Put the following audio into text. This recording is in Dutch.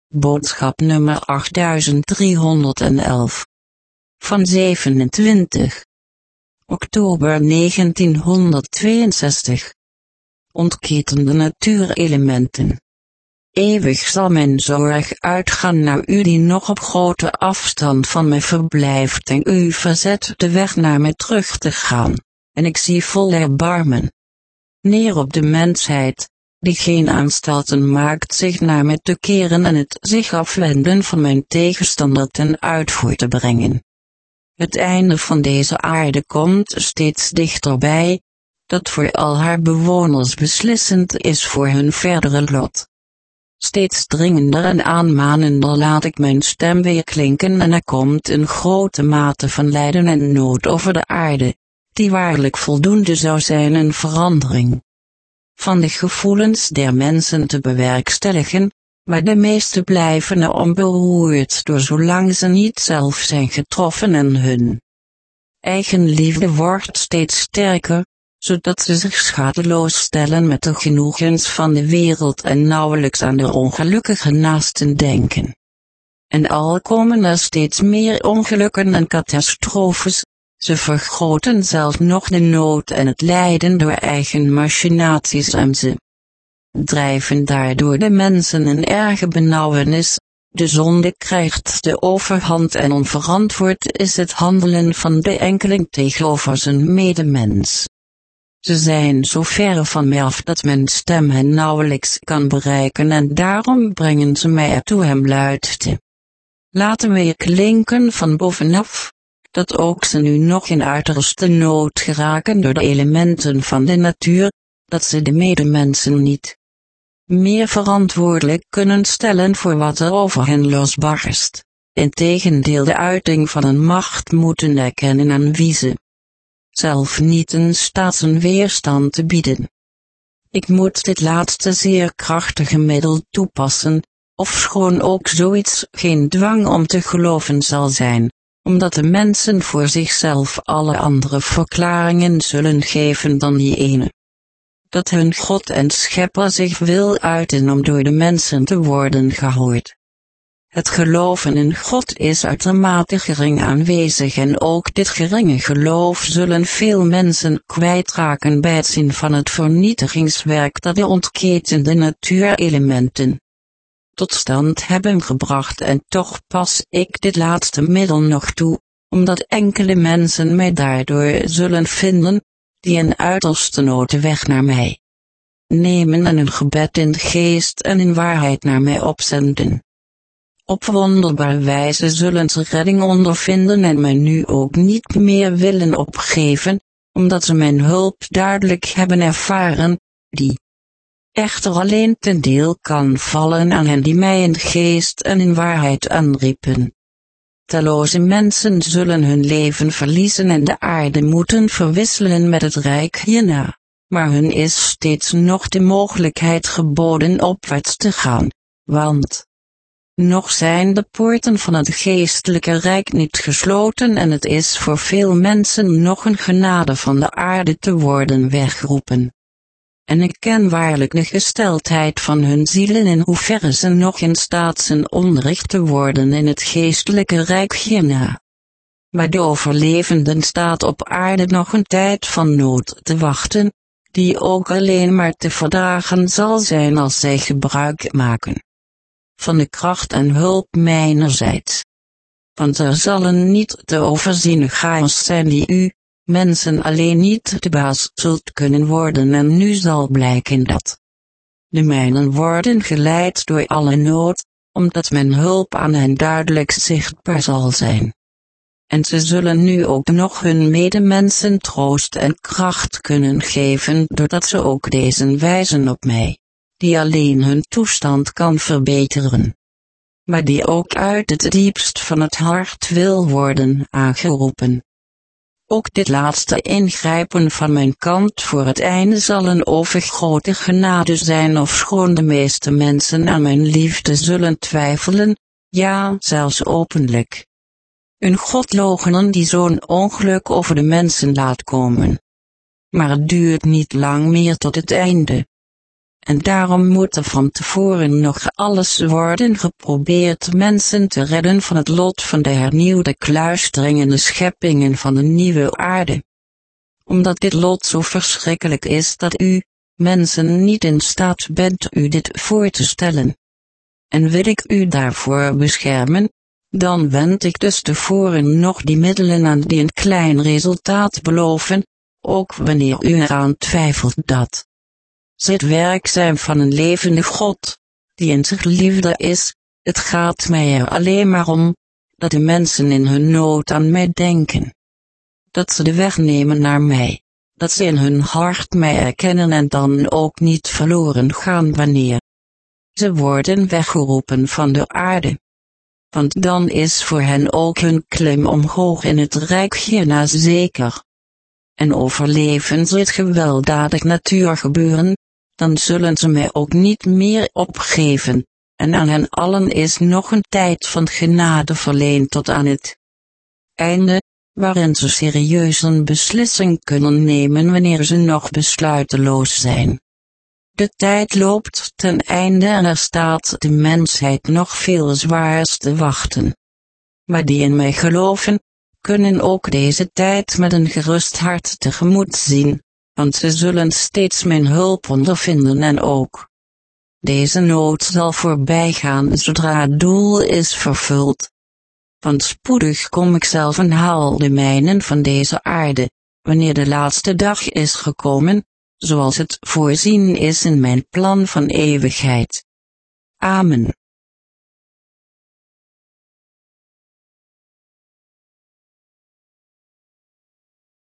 Boodschap nummer 8311. Van 27 oktober 1962. Ontketende natuurelementen. Eeuwig zal mijn zorg uitgaan naar u die nog op grote afstand van mij verblijft en u verzet de weg naar mij terug te gaan, en ik zie vol erbarmen neer op de mensheid, die geen aanstalten maakt zich naar mij te keren en het zich afwenden van mijn tegenstander ten uitvoer te brengen. Het einde van deze aarde komt steeds dichterbij, dat voor al haar bewoners beslissend is voor hun verdere lot. Steeds dringender en aanmanender laat ik mijn stem weer klinken en er komt een grote mate van lijden en nood over de aarde, die waarlijk voldoende zou zijn een verandering van de gevoelens der mensen te bewerkstelligen, maar de meeste blijven er onberoerd door zolang ze niet zelf zijn getroffen en hun eigen liefde wordt steeds sterker, zodat ze zich schadeloos stellen met de genoegens van de wereld en nauwelijks aan de ongelukkige naasten denken. En al komen er steeds meer ongelukken en catastrofes, ze vergroten zelfs nog de nood en het lijden door eigen machinaties en ze drijven daardoor de mensen in erge benauwenis. De zonde krijgt de overhand en onverantwoord is het handelen van de enkeling tegenover zijn medemens. Ze zijn zo ver van mij af dat mijn stem hen nauwelijks kan bereiken en daarom brengen ze mij ertoe hem luid te laten weer klinken van bovenaf, dat ook ze nu nog in uiterste nood geraken door de elementen van de natuur, dat ze de medemensen niet meer verantwoordelijk kunnen stellen voor wat er over hen losbarst, integendeel de uiting van een macht moeten erkennen aan wie ze zelf niet in staat zijn weerstand te bieden. Ik moet dit laatste zeer krachtige middel toepassen, ofschoon ook zoiets geen dwang om te geloven zal zijn, omdat de mensen voor zichzelf alle andere verklaringen zullen geven dan die ene, dat hun God en Schepper zich wil uiten om door de mensen te worden gehoord. Het geloven in God is uitermate gering aanwezig en ook dit geringe geloof zullen veel mensen kwijtraken bij het zien van het vernietigingswerk dat de ontketende natuurelementen tot stand hebben gebracht en toch pas ik dit laatste middel nog toe, omdat enkele mensen mij daardoor zullen vinden, die in uiterste nood de weg naar mij nemen en een gebed in geest en in waarheid naar mij opzenden. Op wonderbare wijze zullen ze redding ondervinden en mij nu ook niet meer willen opgeven, omdat ze mijn hulp duidelijk hebben ervaren, die echter alleen ten deel kan vallen aan hen die mij in geest en in waarheid aanriepen. Talloze mensen zullen hun leven verliezen en de aarde moeten verwisselen met het rijk hierna, maar hun is steeds nog de mogelijkheid geboden opwaarts te gaan, want nog zijn de poorten van het geestelijke rijk niet gesloten en het is voor veel mensen nog een genade van de aarde te worden weggeroepen. En ik ken waarlijk de gesteldheid van hun zielen in hoeverre ze nog in staat zijn onderricht te worden in het geestelijke rijk hierna. Maar de overlevenden staat op aarde nog een tijd van nood te wachten, die ook alleen maar te verdragen zal zijn als zij gebruik maken van de kracht en hulp mijnerzijds. Want er zal een niet te overziene chaos zijn die u, mensen alleen niet de baas zult kunnen worden en nu zal blijken dat de mijnen worden geleid door alle nood, omdat mijn hulp aan hen duidelijk zichtbaar zal zijn. En ze zullen nu ook nog hun medemensen troost en kracht kunnen geven doordat ze ook deze wijzen op mij, die alleen hun toestand kan verbeteren, maar die ook uit het diepst van het hart wil worden aangeroepen. Ook dit laatste ingrijpen van mijn kant voor het einde zal een overgrote genade zijn ofschoon de meeste mensen aan mijn liefde zullen twijfelen, ja zelfs openlijk een God loochenen die zo'n ongeluk over de mensen laat komen. Maar het duurt niet lang meer tot het einde. En daarom moet er van tevoren nog alles worden geprobeerd mensen te redden van het lot van de hernieuwde kluisdringende scheppingen van de nieuwe aarde. Omdat dit lot zo verschrikkelijk is dat u, mensen, niet in staat bent u dit voor te stellen. En wil ik u daarvoor beschermen, dan wend ik dus tevoren nog die middelen aan die een klein resultaat beloven, ook wanneer u eraan twijfelt dat ze het werk zijn van een levende God, die in zich liefde is. Het gaat mij er alleen maar om, dat de mensen in hun nood aan mij denken. Dat ze de weg nemen naar mij, dat ze in hun hart mij erkennen en dan ook niet verloren gaan wanneer ze worden weggeroepen van de aarde. Want dan is voor hen ook hun klim omhoog in het rijk hierna zeker. En overleven ze het gewelddadig natuurgebeuren, dan zullen ze mij ook niet meer opgeven, en aan hen allen is nog een tijd van genade verleend tot aan het einde, waarin ze serieus een beslissing kunnen nemen wanneer ze nog besluiteloos zijn. De tijd loopt ten einde en er staat de mensheid nog veel zwaars te wachten. Maar die in mij geloven, kunnen ook deze tijd met een gerust hart tegemoet zien, want ze zullen steeds mijn hulp ondervinden en ook deze nood zal voorbij gaan zodra het doel is vervuld. Want spoedig kom ik zelf en haal de mijnen van deze aarde, wanneer de laatste dag is gekomen, zoals het voorzien is in mijn plan van eeuwigheid. Amen.